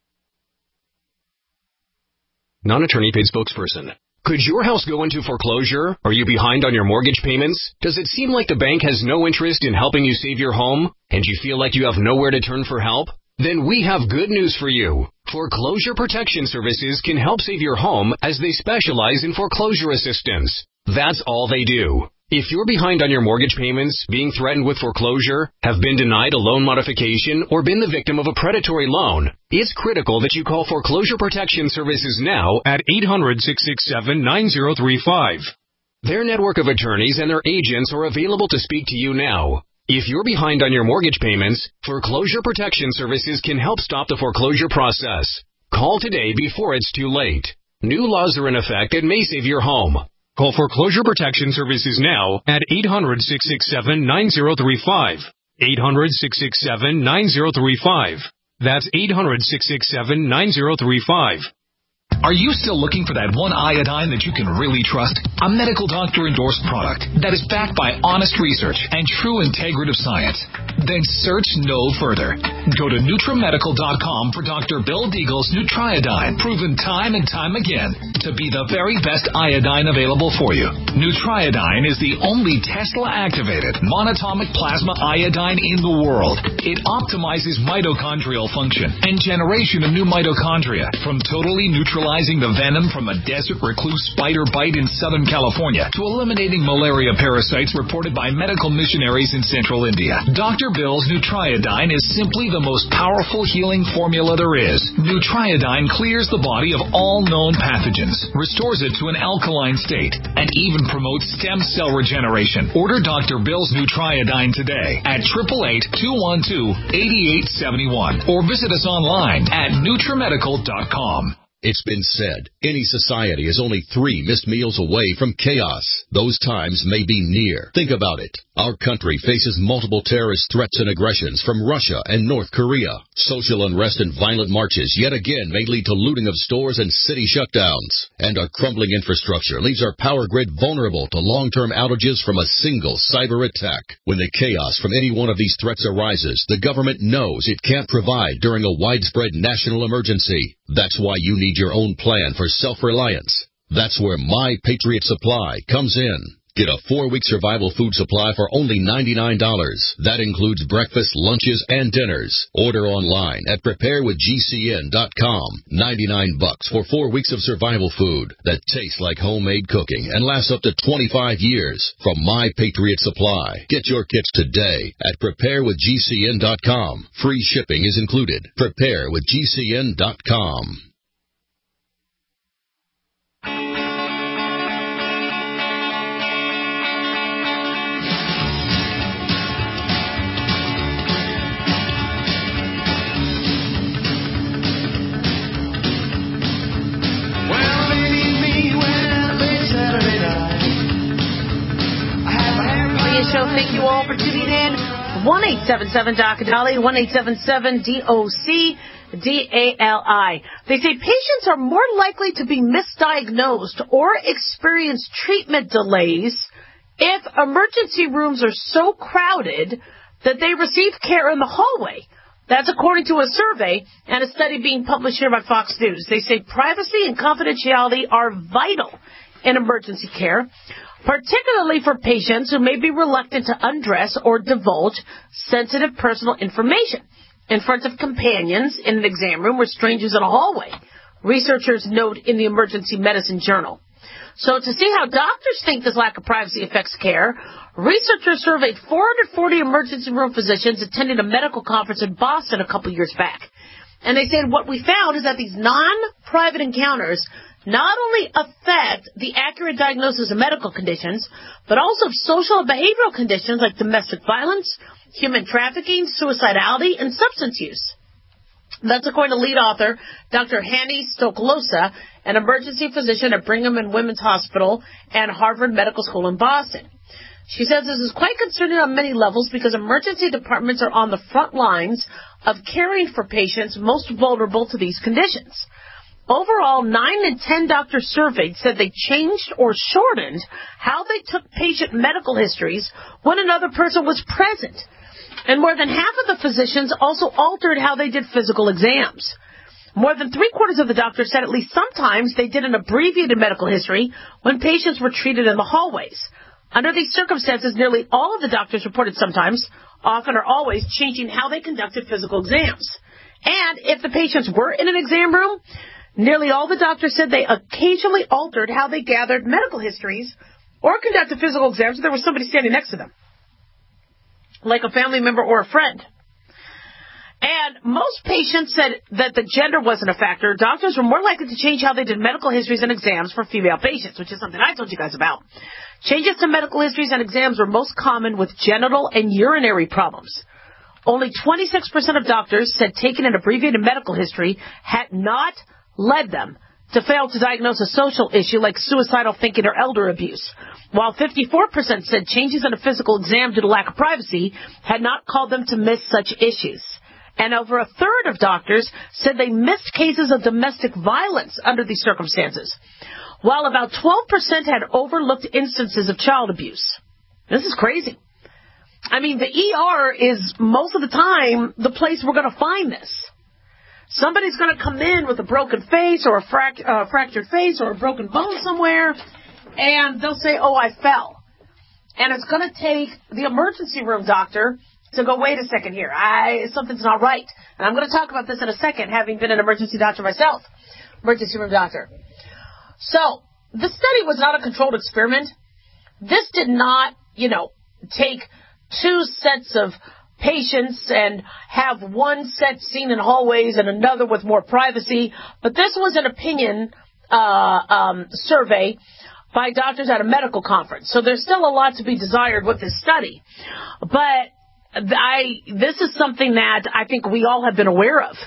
Non-attorney paid spokesperson. Could your house go into foreclosure? Are you behind on your mortgage payments? Does it seem like the bank has no interest in helping you save your home? And you feel like you have nowhere to turn for help? Then we have good news for you. Foreclosure Protection Services can help save your home as they specialize in foreclosure assistance. That's all they do. If you're behind on your mortgage payments, being threatened with foreclosure, have been denied a loan modification, or been the victim of a predatory loan, it's critical that you call Foreclosure Protection Services now at eight hundred, six six seven, nine zero three five. Their network of attorneys and their agents are available to speak to you now. If you're behind on your mortgage payments, Foreclosure Protection Services can help stop the foreclosure process. Call today before it's too late. New laws are in effect that may save your home. Call Foreclosure Protection Services now at eight hundred, six six seven, nine zero three five. eight hundred, six six seven, nine zero three five. That's eight hundred, six six seven, nine zero three five. Are you still looking for that one iodine that you can really trust? A medical doctor endorsed product that is backed by honest research and true integrative science? Then search no further. Go to NutriMedical dot com for Doctor Bill Deagle's Nutriodine, proven time and time again to be the very best iodine available for you. Nutriodine is the only Tesla-activated monatomic plasma iodine in the world. It optimizes mitochondrial function and generation of new mitochondria, from totally neutralizing the venom from a desert recluse spider bite in Southern California to eliminating malaria parasites reported by medical missionaries in Central India. Doctor Bill's Nutriodine is simply the most powerful healing formula there is. Nutriodine clears the body of all known pathogens, restores it to an alkaline state, and even promotes stem cell regeneration. Order Doctor Bill's Nutriodine today at eight eight eight, two one two, eight eight seven one or visit us online at NutriMedical dot com. It's been said, any society is only three missed meals away from chaos. Those times may be near. Think about it. Our country faces multiple terrorist threats and aggressions from Russia and North Korea. Social unrest and violent marches yet again may lead to looting of stores and city shutdowns. And our crumbling infrastructure leaves our power grid vulnerable to long-term outages from a single cyber attack. When the chaos from any one of these threats arises, the government knows it can't provide during a widespread national emergency. That's why you need your own plan for self-reliance. That's where My Patriot Supply comes in. Get a four-week survival food supply for only ninety-nine dollars. That includes breakfast, lunches, and dinners. Order online at prepare with G C N dot com. ninety-nine bucks for four weeks of survival food that tastes like homemade cooking and lasts up to twenty-five years from My Patriot Supply. Get your kits today at prepare with G C N dot com. Free shipping is included. prepare with G C N dot com. Show. Thank you all for tuning in. one eight seven seven D O C D A L I, one eight seven seven D O C D A L I. They say patients are more likely to be misdiagnosed or experience treatment delays if emergency rooms are so crowded that they receive care in the hallway. That's according to a survey and a study being published here by Fox News. They say privacy and confidentiality are vital in emergency care, particularly for patients who may be reluctant to undress or divulge sensitive personal information in front of companions in an exam room or strangers in a hallway, researchers note in the Emergency Medicine Journal. So to see how doctors think this lack of privacy affects care, researchers surveyed four hundred forty emergency room physicians attending a medical conference in Boston a couple years back. And they said what we found is that these non-private encounters not only affect the accurate diagnosis of medical conditions, but also of social and behavioral conditions like domestic violence, human trafficking, suicidality, and substance use. That's according to lead author Doctor Hanny Stoklosa, an emergency physician at Brigham and Women's Hospital and Harvard Medical School in Boston. She says this is quite concerning on many levels because emergency departments are on the front lines of caring for patients most vulnerable to these conditions. Overall, nine in ten doctors surveyed said they changed or shortened how they took patient medical histories when another person was present. And more than half of the physicians also altered how they did physical exams. More than three-quarters of the doctors said at least sometimes they did an abbreviated medical history when patients were treated in the hallways. Under these circumstances, nearly all of the doctors reported sometimes, often or always, changing how they conducted physical exams. And if the patients were in an exam room, nearly all the doctors said they occasionally altered how they gathered medical histories or conducted physical exams if there was somebody standing next to them, like a family member or a friend. And most patients said that the gender wasn't a factor. Doctors were more likely to change how they did medical histories and exams for female patients, which is something I told you guys about. Changes to medical histories and exams were most common with genital and urinary problems. Only twenty-six percent of doctors said taking an abbreviated medical history had not led them to fail to diagnose a social issue like suicidal thinking or elder abuse, while fifty-four percent said changes in a physical exam due to lack of privacy had not caused them to miss such issues. And over a third of doctors said they missed cases of domestic violence under these circumstances, while about twelve percent had overlooked instances of child abuse. This is crazy. I mean, the E R is most of the time the place we're going to find this. Somebody's going to come in with a broken face or a frac- uh, fractured face or a broken bone somewhere, and they'll say, oh, I fell. And it's going to take the emergency room doctor to go, wait a second here, I something's not right. And I'm going to talk about this in a second, having been an emergency doctor myself, emergency room doctor. So, the study was not a controlled experiment. This did not, you know, take two sets of patients and have one set seen in hallways and another with more privacy. But this was an opinion uh, um, survey by doctors at a medical conference. So there's still a lot to be desired with this study. But I this is something that I think we all have been aware of.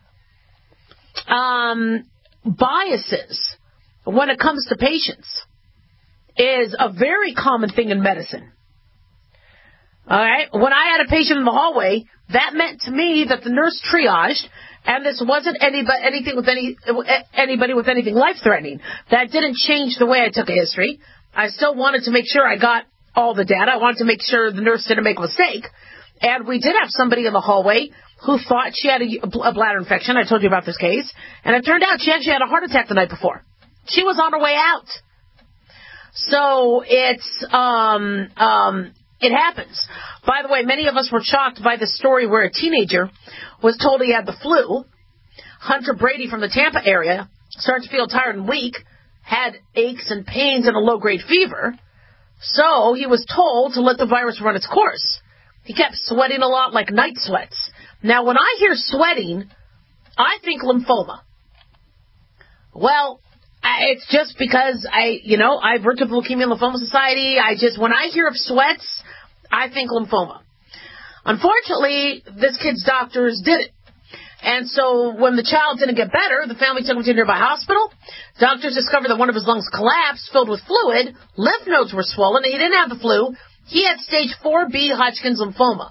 Um, biases when it comes to patients is a very common thing in medicine. All right. When I had a patient in the hallway, that meant to me that the nurse triaged, and this wasn't anybody, anything with any anybody with anything life-threatening. That didn't change the way I took a history. I still wanted to make sure I got all the data. I wanted to make sure the nurse didn't make a mistake. And we did have somebody in the hallway who thought she had a, a bladder infection. I told you about this case. And it turned out she actually had a heart attack the night before. She was on her way out. So it's, um, um, it happens. By the way, many of us were shocked by the story where a teenager was told he had the flu. Hunter Brady from the Tampa area started to feel tired and weak, had aches and pains and a low-grade fever. So he was told to let the virus run its course. He kept sweating a lot, like night sweats. Now, when I hear sweating, I think lymphoma. Well, I, it's just because I, you know, I've worked with the Leukemia and Lymphoma Society. I just, when I hear of sweats, I think lymphoma. Unfortunately, this kid's doctors did it. And so when the child didn't get better, the family took him to a nearby hospital. Doctors discovered that one of his lungs collapsed, filled with fluid. Lymph nodes were swollen. He didn't have the flu. He had stage four B Hodgkin's lymphoma.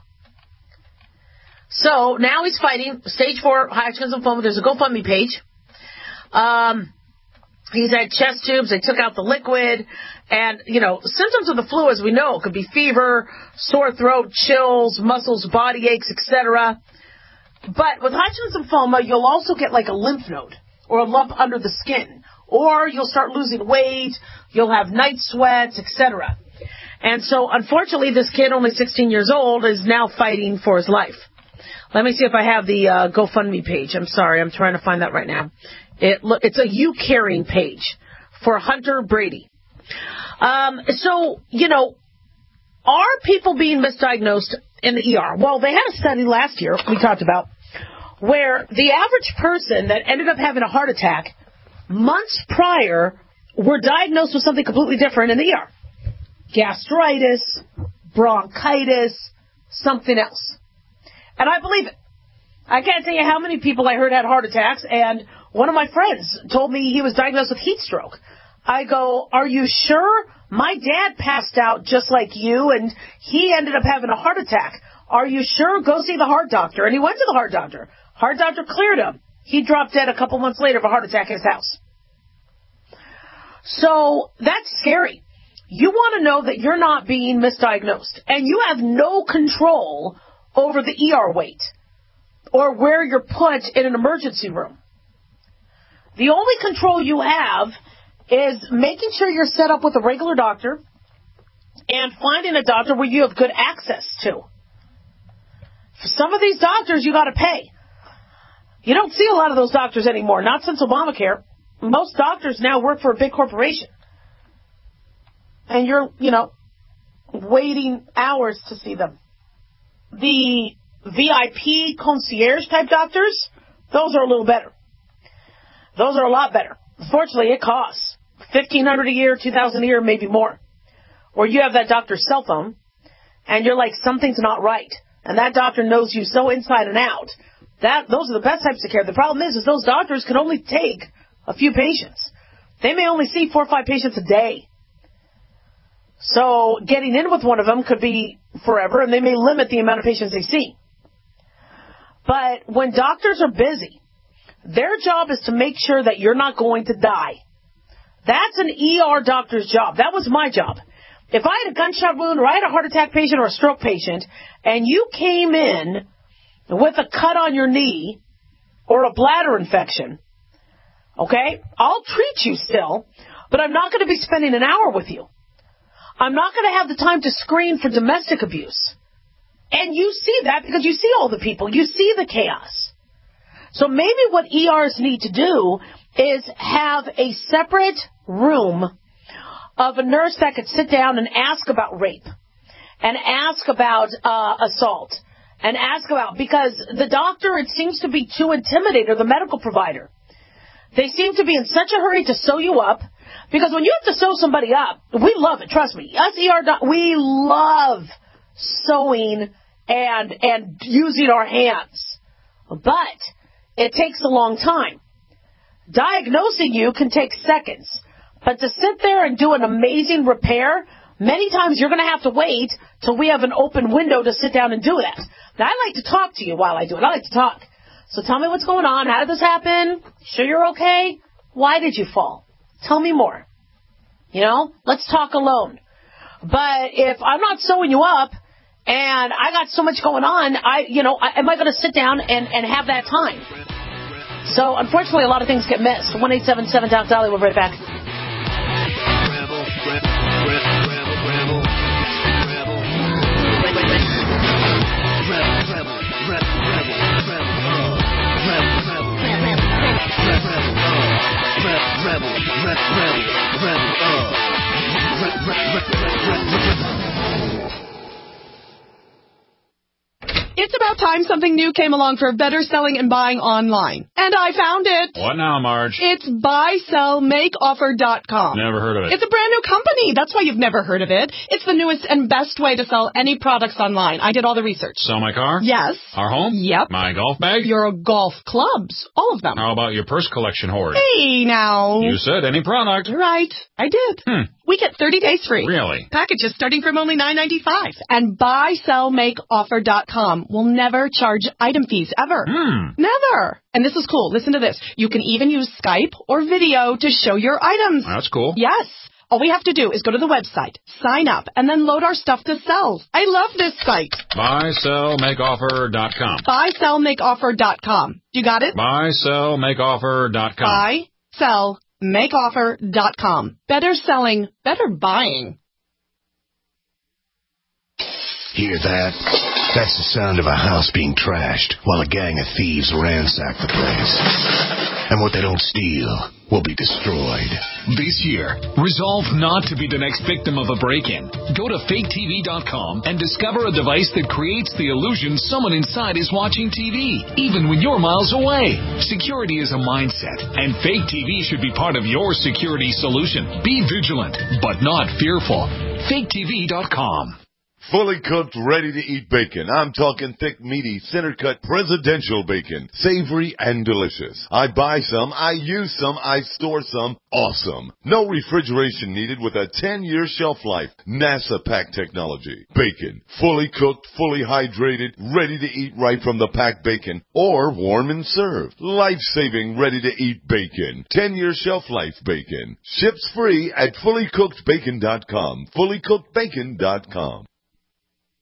So now he's fighting stage four Hodgkin's lymphoma. There's a GoFundMe page. Um, he's had chest tubes. They took out the liquid. And, you know, symptoms of the flu, as we know, could be fever, sore throat, chills, muscles, body aches, et cetera. But with Hodgkin's lymphoma, you'll also get like a lymph node or a lump under the skin. Or you'll start losing weight. You'll have night sweats, et cetera. And so, unfortunately, this kid, only sixteen years old, is now fighting for his life. Let me see if I have the uh, GoFundMe page. I'm sorry, I'm trying to find that right now. It look, it's a You Caring page for Hunter Brady. Um, so, you know, are people being misdiagnosed in the E R? Well, they had a study last year we talked about where the average person that ended up having a heart attack months prior were diagnosed with something completely different in the E R. Gastritis, bronchitis, something else. And I believe it. I can't tell you how many people I heard had heart attacks, and one of my friends told me he was diagnosed with heat stroke. I go, are you sure? My dad passed out just like you, and he ended up having a heart attack. Are you sure? Go see the heart doctor. And he went to the heart doctor. Heart doctor cleared him. He dropped dead a couple months later of a heart attack in his house. So that's scary. You want to know that you're not being misdiagnosed, and you have no control over the E R wait or where you're put in an emergency room. The only control you have is making sure you're set up with a regular doctor and finding a doctor where you have good access to. For some of these doctors, you got to pay. You don't see a lot of those doctors anymore, not since Obamacare. Most doctors now work for a big corporation. And you're, you know, waiting hours to see them. The V I P concierge type doctors, those are a little better. Those are a lot better. Unfortunately, it costs fifteen hundred dollars a year, two thousand dollars a year, maybe more. Or you have that doctor's cell phone, and you're like, something's not right. And that doctor knows you so inside and out. That those are the best types of care. The problem is, is those doctors can only take a few patients. They may only see four or five patients a day. So getting in with one of them could be forever, and they may limit the amount of patients they see. But when doctors are busy, their job is to make sure that you're not going to die. That's an E R doctor's job. That was my job. If I had a gunshot wound or I had a heart attack patient or a stroke patient, and you came in with a cut on your knee or a bladder infection, okay, I'll treat you still, but I'm not going to be spending an hour with you. I'm not going to have the time to screen for domestic abuse. And you see that because you see all the people. You see the chaos. So maybe what E Rs need to do is have a separate room of a nurse that could sit down and ask about rape and ask about uh, assault and ask about, because the doctor, it seems to be too intimidated, or the medical provider. They seem to be in such a hurry to sew you up, because when you have to sew somebody up, we love it, trust me. Us E R doc, we love sewing and and using our hands. But it takes a long time. Diagnosing you can take seconds. But to sit there and do an amazing repair, many times you're going to have to wait till we have an open window to sit down and do that. Now, I like to talk to you while I do it. I like to talk. So tell me what's going on. How did this happen? Sure you're okay? Why did you fall? Tell me more. You know, let's talk alone. But if I'm not sewing you up and I got so much going on, I, you know, I, am I going to sit down and, and have that time? So, unfortunately, a lot of things get missed. one eight seven seven Doc Dolly. We'll be right back. It's about time something new came along for better selling and buying online. And I found it. What now, Marge? It's buy sell make offer dot com. Never heard of it. It's a brand new company. That's why you've never heard of it. It's the newest and best way to sell any products online. I did all the research. Sell my car? Yes. Our home? Yep. My golf bag? Your golf clubs. All of them. How about your purse collection hoard? Hey, now. You said any product. Right. I did. Hmm. We get thirty days free. Really? Packages starting from only nine ninety-five. And buy sell make offer dot com will never charge item fees ever. Hmm. Never. And this is cool. Listen to this. You can even use Skype or video to show your items. That's cool. Yes. All we have to do is go to the website, sign up, and then load our stuff to sell. I love this site. buy sell make offer dot com. buy sell make offer dot com. You got it? buy sell make offer dot com. buy sell make offer dot com. Better selling, better buying. Hear that? That's the sound of a house being trashed while a gang of thieves ransack the place. And what they don't steal will be destroyed. This year, resolve not to be the next victim of a break-in. Go to fake T V dot com and discover a device that creates the illusion someone inside is watching T V, even when you're miles away. Security is a mindset, and Fake T V should be part of your security solution. Be vigilant, but not fearful. fake T V dot com. Fully cooked, ready-to-eat bacon. I'm talking thick, meaty, center-cut presidential bacon. Savory and delicious. I buy some, I use some, I store some. Awesome. No refrigeration needed with a ten-year shelf life. NASA pack technology. Bacon. Fully cooked, fully hydrated, ready to eat right from the packed bacon. Or warm and served. Life-saving, ready-to-eat bacon. ten-year shelf life bacon. Ships free at fully cooked bacon dot com. fully cooked bacon dot com.